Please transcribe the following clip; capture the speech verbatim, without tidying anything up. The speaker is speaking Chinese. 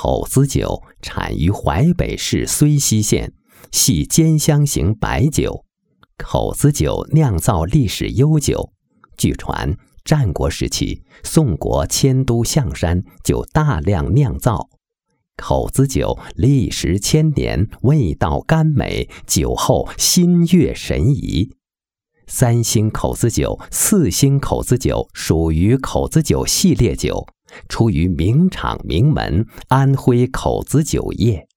口子酒产于淮北市睢溪县，系兼香型白酒。口子酒酿造历史悠久，据传战国时期宋国迁都象山就大量酿造。口子酒历时千年，味道甘美，酒后心悦神怡。三星口子酒、四星口子酒属于口子酒系列酒，出于名厂名门安徽口子酒业。